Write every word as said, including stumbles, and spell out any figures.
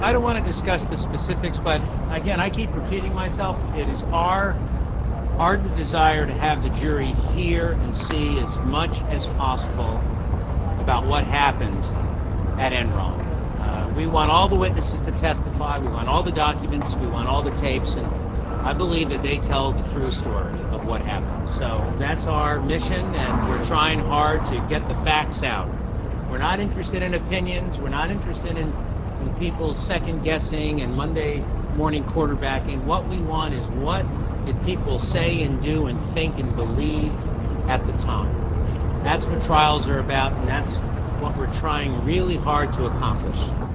I don't want to discuss the specifics, but again, I keep repeating myself. It is our ardent desire to have the jury hear and see as much as possible about what happened at Enron. Uh, we want all the witnesses to testify. We want all the documents. We want all the tapes. And I believe that they tell the true story of what happened. So that's our mission, and we're trying hard to get the facts out. We're not interested in opinions. We're not interested in, in people second guessing and Monday morning quarterbacking. What we want is what did people say and do and think and believe at the time. That's what trials are about, and that's what we're trying really hard to accomplish.